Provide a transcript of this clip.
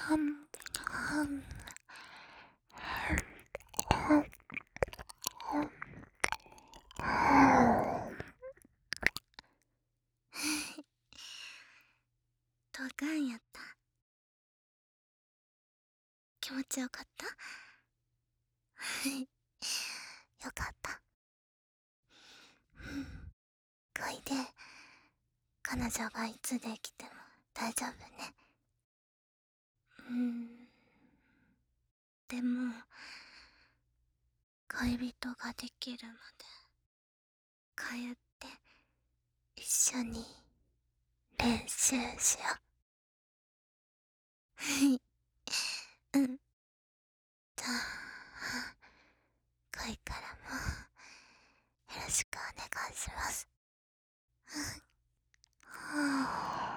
はんはんどがんやった？気持ちよかった？よかった。こいで、彼女がいつできても大丈夫ね。でも、恋人ができるまで帰って一緒に練習しよう。うん。じゃあ、恋からもよろしくお願いします。はあ